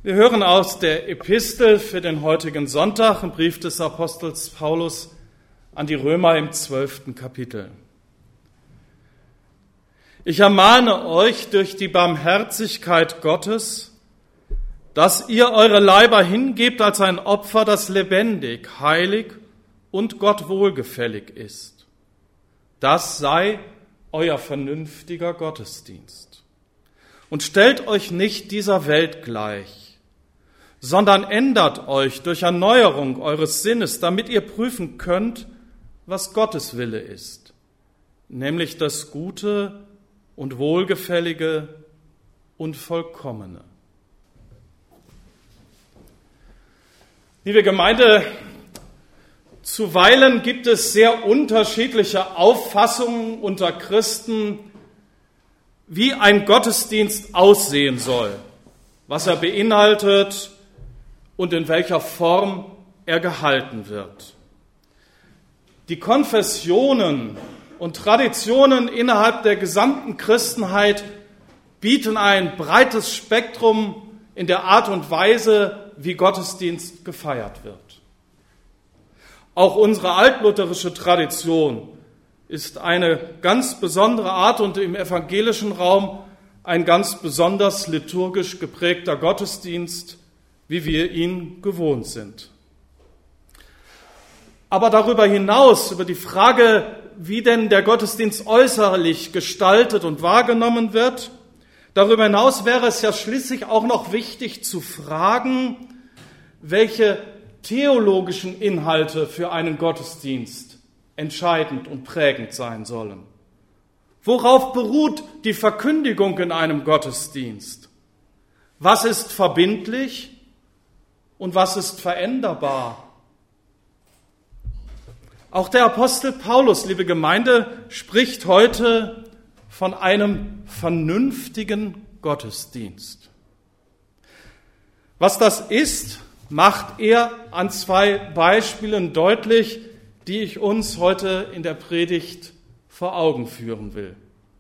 Wir hören aus der Epistel für den heutigen Sonntag, im Brief des Apostels Paulus an die Römer im 12. Kapitel. Ich ermahne euch durch die Barmherzigkeit Gottes, dass ihr eure Leiber hingebt als ein Opfer, das lebendig, heilig und Gott wohlgefällig ist. Das sei euer vernünftiger Gottesdienst. Und stellt euch nicht dieser Welt gleich, sondern ändert euch durch Erneuerung eures Sinnes, damit ihr prüfen könnt, was Gottes Wille ist, nämlich das Gute und Wohlgefällige und Vollkommene. Liebe Gemeinde, zuweilen gibt es sehr unterschiedliche Auffassungen unter Christen, wie ein Gottesdienst aussehen soll, was er beinhaltet und in welcher Form er gehalten wird. Die Konfessionen und Traditionen innerhalb der gesamten Christenheit bieten ein breites Spektrum in der Art und Weise, wie Gottesdienst gefeiert wird. Auch unsere altlutherische Tradition ist eine ganz besondere Art und im evangelischen Raum ein ganz besonders liturgisch geprägter Gottesdienst, wie wir ihn gewohnt sind. Aber darüber hinaus, über die Frage, wie denn der Gottesdienst äußerlich gestaltet und wahrgenommen wird, darüber hinaus wäre es ja schließlich auch noch wichtig zu fragen, welche theologischen Inhalte für einen Gottesdienst entscheidend und prägend sein sollen. Worauf beruht die Verkündigung in einem Gottesdienst? Was ist verbindlich und was ist veränderbar? Auch der Apostel Paulus, liebe Gemeinde, spricht heute von einem vernünftigen Gottesdienst. Was das ist, macht er an zwei Beispielen deutlich, die ich uns heute in der Predigt vor Augen führen will.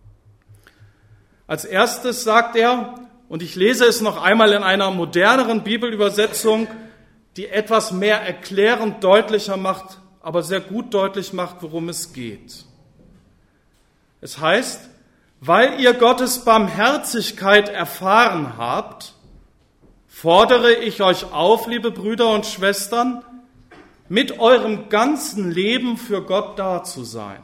Als erstes sagt er, und ich lese es noch einmal in einer moderneren Bibelübersetzung, die etwas mehr erklärend deutlicher macht, aber sehr gut deutlich macht, worum es geht. Es heißt, weil ihr Gottes Barmherzigkeit erfahren habt, fordere ich euch auf, liebe Brüder und Schwestern, mit eurem ganzen Leben für Gott da zu sein.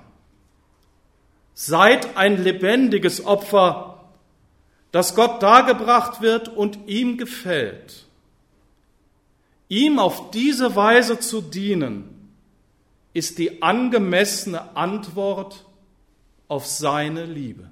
Seid ein lebendiges Opfer, das Gott dargebracht wird und ihm gefällt. Ihm auf diese Weise zu dienen, ist die angemessene Antwort auf seine Liebe.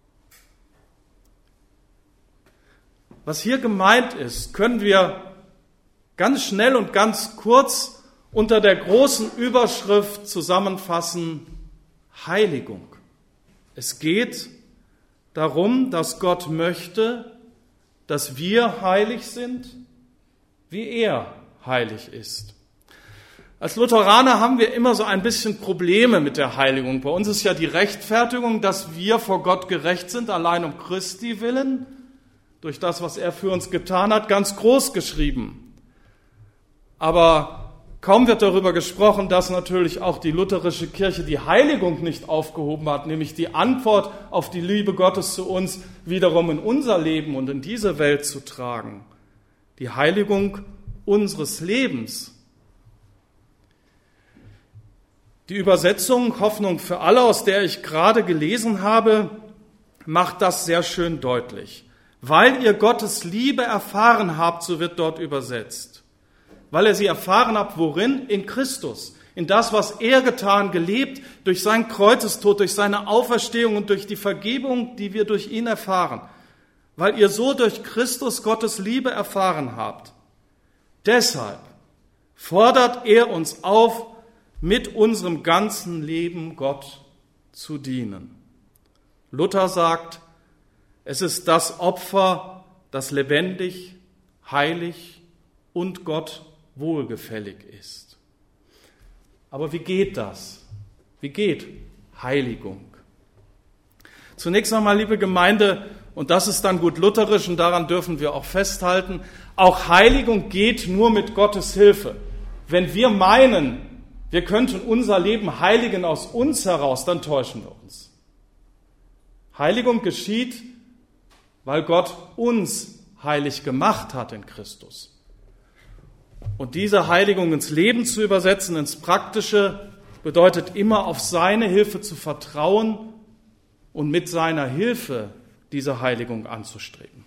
Was hier gemeint ist, können wir ganz schnell und ganz kurz unter der großen Überschrift zusammenfassen: Heiligung. Es geht darum, dass Gott möchte, dass wir heilig sind, wie er heilig ist. Als Lutheraner haben wir immer so ein bisschen Probleme mit der Heiligung. Bei uns ist ja die Rechtfertigung, dass wir vor Gott gerecht sind, allein um Christi willen, durch das, was er für uns getan hat, ganz groß geschrieben. Aber kaum wird darüber gesprochen, dass natürlich auch die lutherische Kirche die Heiligung nicht aufgehoben hat, nämlich die Antwort auf die Liebe Gottes zu uns wiederum in unser Leben und in diese Welt zu tragen. Die Heiligung unseres Lebens. Die Übersetzung Hoffnung für alle, aus der ich gerade gelesen habe, macht das sehr schön deutlich. Weil ihr Gottes Liebe erfahren habt, so wird dort übersetzt. Weil ihr sie erfahren habt, worin? In Christus. In das, was er getan, gelebt, durch seinen Kreuzestod, durch seine Auferstehung und durch die Vergebung, die wir durch ihn erfahren. Weil ihr so durch Christus Gottes Liebe erfahren habt. Deshalb fordert er uns auf, mit unserem ganzen Leben Gott zu dienen. Luther sagt, es ist das Opfer, das lebendig, heilig und Gott wohlgefällig ist. Aber wie geht das? Wie geht Heiligung? Zunächst einmal, liebe Gemeinde, und das ist dann gut lutherisch und daran dürfen wir auch festhalten, auch Heiligung geht nur mit Gottes Hilfe. Wenn wir meinen, wir könnten unser Leben heiligen aus uns heraus, dann täuschen wir uns. Heiligung geschieht, weil Gott uns heilig gemacht hat in Christus. Und diese Heiligung ins Leben zu übersetzen, ins Praktische, bedeutet immer auf seine Hilfe zu vertrauen und mit seiner Hilfe diese Heiligung anzustreben.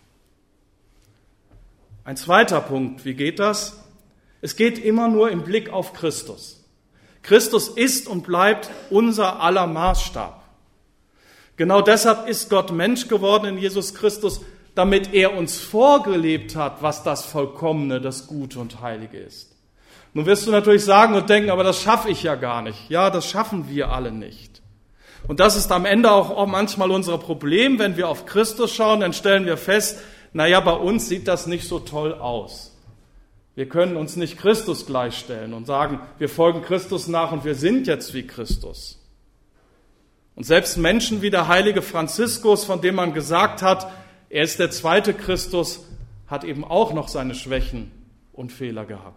Ein zweiter Punkt, wie geht das? Es geht immer nur im Blick auf Christus. Christus ist und bleibt unser aller Maßstab. Genau deshalb ist Gott Mensch geworden in Jesus Christus, damit er uns vorgelebt hat, was das Vollkommene, das Gute und Heilige ist. Nun wirst du natürlich sagen und denken, aber das schaffe ich ja gar nicht. Ja, das schaffen wir alle nicht. Und das ist am Ende auch manchmal unser Problem. Wenn wir auf Christus schauen, dann stellen wir fest, naja, bei uns sieht das nicht so toll aus. Wir können uns nicht Christus gleichstellen und sagen, wir folgen Christus nach und wir sind jetzt wie Christus. Und selbst Menschen wie der heilige Franziskus, von dem man gesagt hat, er ist der zweite Christus, hat eben auch noch seine Schwächen und Fehler gehabt.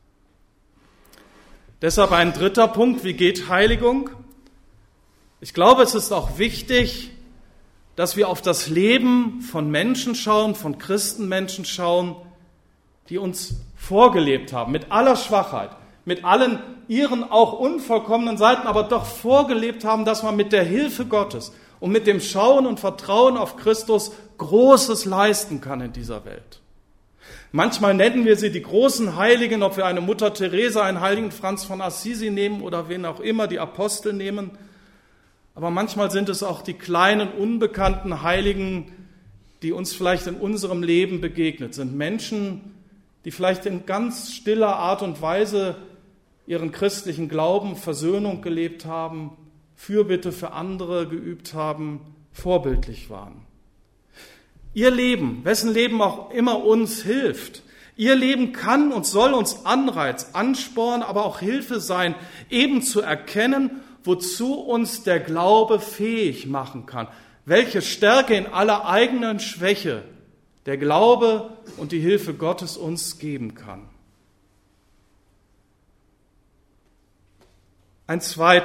Deshalb ein dritter Punkt, wie geht Heiligung? Ich glaube, es ist auch wichtig, dass wir auf das Leben von Menschen schauen, von Christenmenschen schauen, die uns vorgelebt haben, mit aller Schwachheit, mit allen ihren auch unvollkommenen Seiten, aber doch vorgelebt haben, dass man mit der Hilfe Gottes und mit dem Schauen und Vertrauen auf Christus Großes leisten kann in dieser Welt. Manchmal nennen wir sie die großen Heiligen, ob wir eine Mutter Teresa, einen heiligen Franz von Assisi nehmen oder wen auch immer, die Apostel nehmen. Aber manchmal sind es auch die kleinen, unbekannten Heiligen, die uns vielleicht in unserem Leben begegnet sind. Menschen, die vielleicht in ganz stiller Art und Weise ihren christlichen Glauben, Versöhnung gelebt haben, Fürbitte für andere geübt haben, vorbildlich waren. Ihr Leben, wessen Leben auch immer uns hilft, ihr Leben kann und soll uns Anreiz, Ansporn, aber auch Hilfe sein, eben zu erkennen, wozu uns der Glaube fähig machen kann, welche Stärke in aller eigenen Schwäche der Glaube und die Hilfe Gottes uns geben kann. Der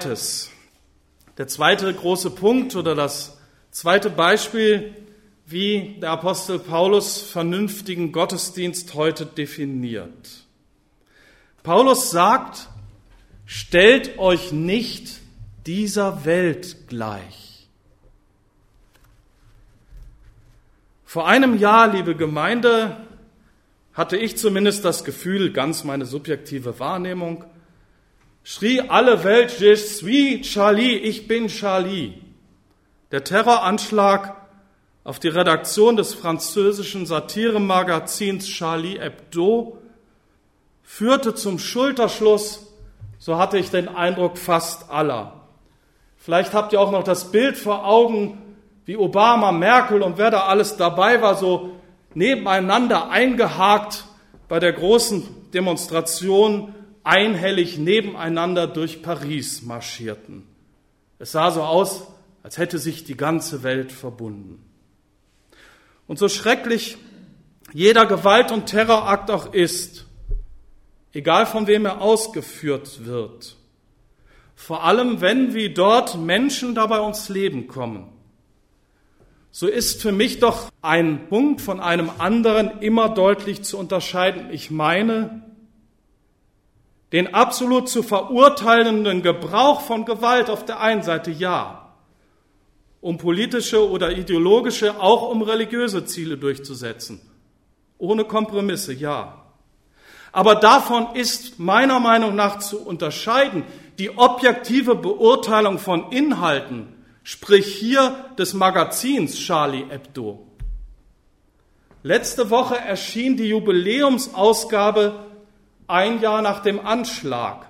zweite große Punkt oder das zweite Beispiel, wie der Apostel Paulus vernünftigen Gottesdienst heute definiert. Paulus sagt, stellt euch nicht dieser Welt gleich. Vor einem Jahr, liebe Gemeinde, hatte ich zumindest das Gefühl, ganz meine subjektive Wahrnehmung, schrie alle Welt, je suis Charlie, ich bin Charlie. Der Terroranschlag auf die Redaktion des französischen Satiremagazins Charlie Hebdo führte zum Schulterschluss, so hatte ich den Eindruck, fast aller. Vielleicht habt ihr auch noch das Bild vor Augen, wie Obama, Merkel und wer da alles dabei war, so nebeneinander eingehakt bei der großen Demonstration, einhellig nebeneinander durch Paris marschierten. Es sah so aus, als hätte sich die ganze Welt verbunden. Und so schrecklich jeder Gewalt- und Terrorakt auch ist, egal von wem er ausgeführt wird, vor allem wenn wie dort Menschen dabei ums Leben kommen, so ist für mich doch ein Punkt von einem anderen immer deutlich zu unterscheiden. Ich meine, den absolut zu verurteilenden Gebrauch von Gewalt auf der einen Seite ja, um politische oder ideologische, auch um religiöse Ziele durchzusetzen. Ohne Kompromisse, ja. Aber davon ist meiner Meinung nach zu unterscheiden die objektive Beurteilung von Inhalten, sprich hier des Magazins Charlie Hebdo. Letzte Woche erschien die Jubiläumsausgabe ein Jahr nach dem Anschlag,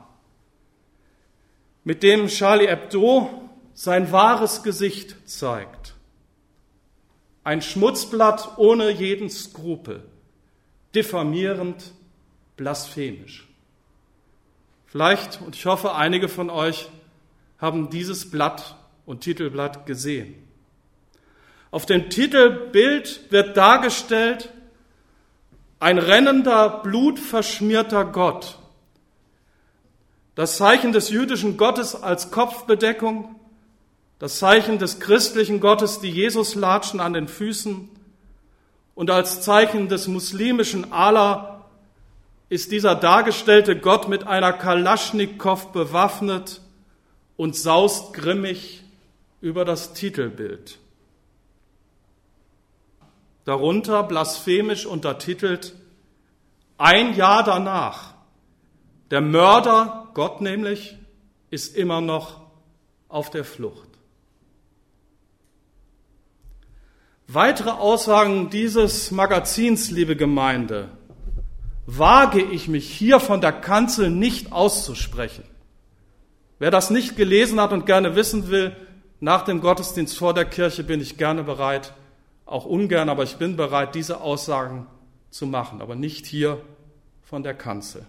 mit dem Charlie Hebdo sein wahres Gesicht zeigt. Ein Schmutzblatt ohne jeden Skrupel, diffamierend, blasphemisch. Vielleicht, und ich hoffe, einige von euch haben dieses Blatt und Titelblatt gesehen. Auf dem Titelbild wird dargestellt ein rennender, blutverschmierter Gott. Das Zeichen des jüdischen Gottes als Kopfbedeckung, das Zeichen des christlichen Gottes die Jesuslatschen an den Füßen und als Zeichen des muslimischen Allah ist dieser dargestellte Gott mit einer Kalaschnikow bewaffnet und saust grimmig über das Titelbild. Darunter blasphemisch untertitelt: Ein Jahr danach. Der Mörder, Gott nämlich, ist immer noch auf der Flucht. Weitere Aussagen dieses Magazins, liebe Gemeinde, wage ich mich hier von der Kanzel nicht auszusprechen. Wer das nicht gelesen hat und gerne wissen will, nach dem Gottesdienst vor der Kirche bin ich gerne bereit, auch ungern, aber ich bin bereit, diese Aussagen zu machen, aber nicht hier von der Kanzel.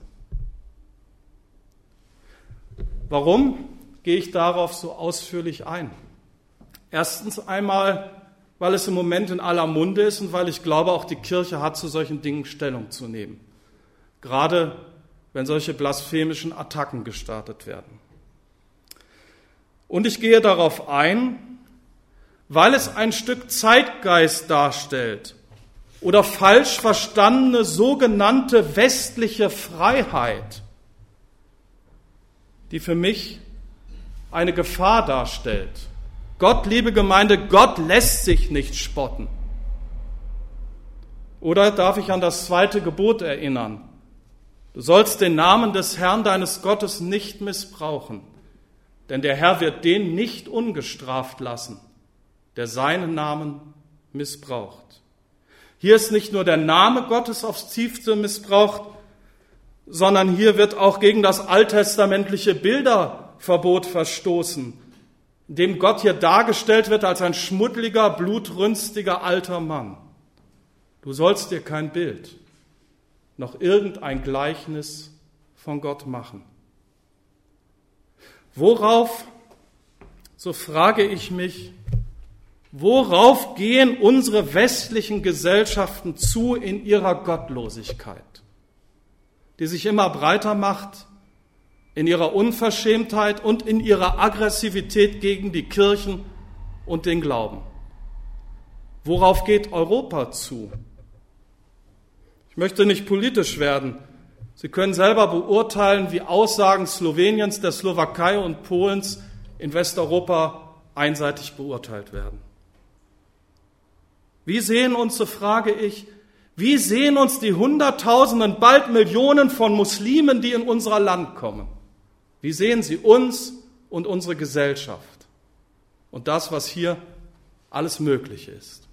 Warum gehe ich darauf so ausführlich ein? Erstens einmal, weil es im Moment in aller Munde ist und weil ich glaube, auch die Kirche hat zu solchen Dingen Stellung zu nehmen. Gerade wenn solche blasphemischen Attacken gestartet werden. Und ich gehe darauf ein, weil es ein Stück Zeitgeist darstellt oder falsch verstandene sogenannte westliche Freiheit, die für mich eine Gefahr darstellt. Gott, liebe Gemeinde, Gott lässt sich nicht spotten. Oder darf ich an das 2. Gebot erinnern? Du sollst den Namen des Herrn deines Gottes nicht missbrauchen, denn der Herr wird den nicht ungestraft lassen, der seinen Namen missbraucht. Hier ist nicht nur der Name Gottes aufs Tiefste missbraucht, sondern hier wird auch gegen das alttestamentliche Bilderverbot verstoßen, in dem Gott hier dargestellt wird als ein schmuddeliger, blutrünstiger alter Mann. Du sollst dir kein Bild, noch irgendein Gleichnis von Gott machen. Worauf, so frage ich mich, worauf gehen unsere westlichen Gesellschaften zu in ihrer Gottlosigkeit, die sich immer breiter macht, in ihrer Unverschämtheit und in ihrer Aggressivität gegen die Kirchen und den Glauben? Worauf geht Europa zu? Ich möchte nicht politisch werden. Sie können selber beurteilen, wie Aussagen Sloweniens, der Slowakei und Polens in Westeuropa einseitig beurteilt werden. Wie sehen uns, so frage ich, wie sehen uns die Hunderttausenden, bald Millionen von Muslimen, die in unser Land kommen? Wie sehen sie uns und unsere Gesellschaft und das, was hier alles möglich ist?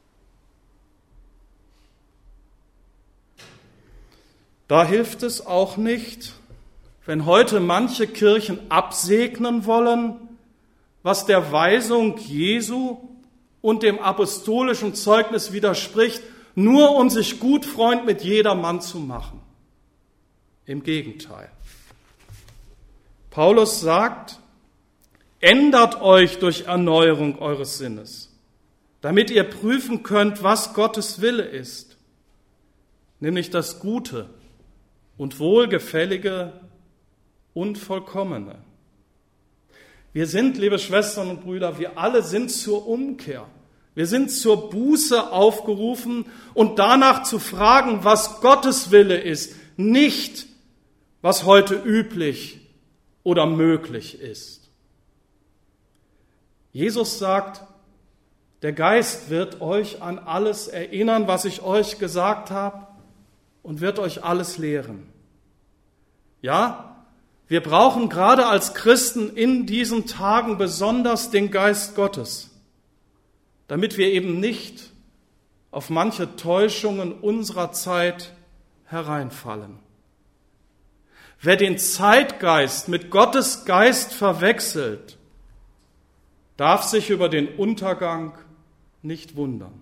Da hilft es auch nicht, wenn heute manche Kirchen absegnen wollen, was der Weisung Jesu und dem apostolischen Zeugnis widerspricht, nur um sich gut Freund mit jedermann zu machen. Im Gegenteil. Paulus sagt, ändert euch durch Erneuerung eures Sinnes, damit ihr prüfen könnt, was Gottes Wille ist, nämlich das Gute und Wohlgefällige und Vollkommene. Wir sind, liebe Schwestern und Brüder, wir alle sind zur Umkehr. Wir sind zur Buße aufgerufen und danach zu fragen, was Gottes Wille ist, nicht was heute üblich oder möglich ist. Jesus sagt, der Geist wird euch an alles erinnern, was ich euch gesagt habe, und wird euch alles lehren. Ja, wir brauchen gerade als Christen in diesen Tagen besonders den Geist Gottes, damit wir eben nicht auf manche Täuschungen unserer Zeit hereinfallen. Wer den Zeitgeist mit Gottes Geist verwechselt, darf sich über den Untergang nicht wundern.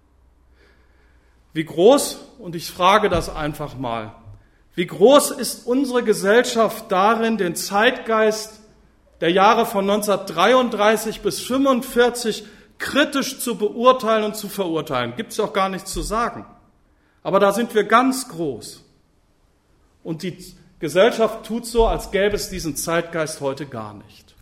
Wie groß, und ich frage das einfach mal, wie groß ist unsere Gesellschaft darin, den Zeitgeist der Jahre von 1933 bis 1945 kritisch zu beurteilen und zu verurteilen. Gibt es auch gar nichts zu sagen. Aber da sind wir ganz groß. Und die Gesellschaft tut so, als gäbe es diesen Zeitgeist heute gar nicht.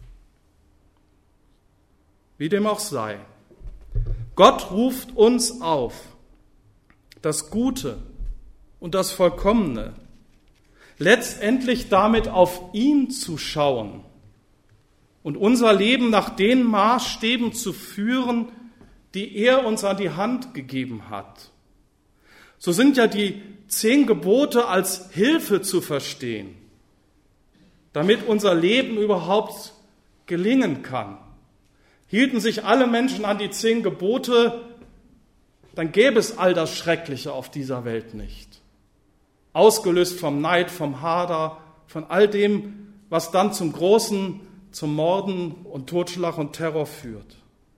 Wie dem auch sei. Gott ruft uns auf, das Gute und das Vollkommene, letztendlich damit auf ihn zu schauen und unser Leben nach den Maßstäben zu führen, die er uns an die Hand gegeben hat. So sind ja die 10 Gebote als Hilfe zu verstehen, damit unser Leben überhaupt gelingen kann. Hielten sich alle Menschen an die 10 Gebote, dann gäbe es all das Schreckliche auf dieser Welt nicht. Ausgelöst vom Neid, vom Hader, von all dem, was dann zum Morden und Totschlag und Terror führt.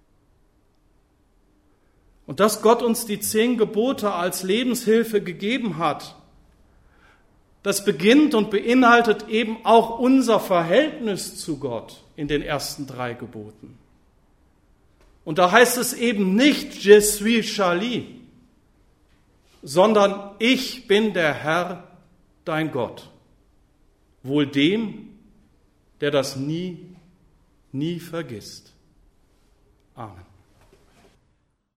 Und dass Gott uns die 10 Gebote als Lebenshilfe gegeben hat, das beginnt und beinhaltet eben auch unser Verhältnis zu Gott in den ersten 3 Geboten. Und da heißt es eben nicht Je suis Charlie, sondern ich bin der Herr, dein Gott. Wohl dem, der das nie vergisst. Amen.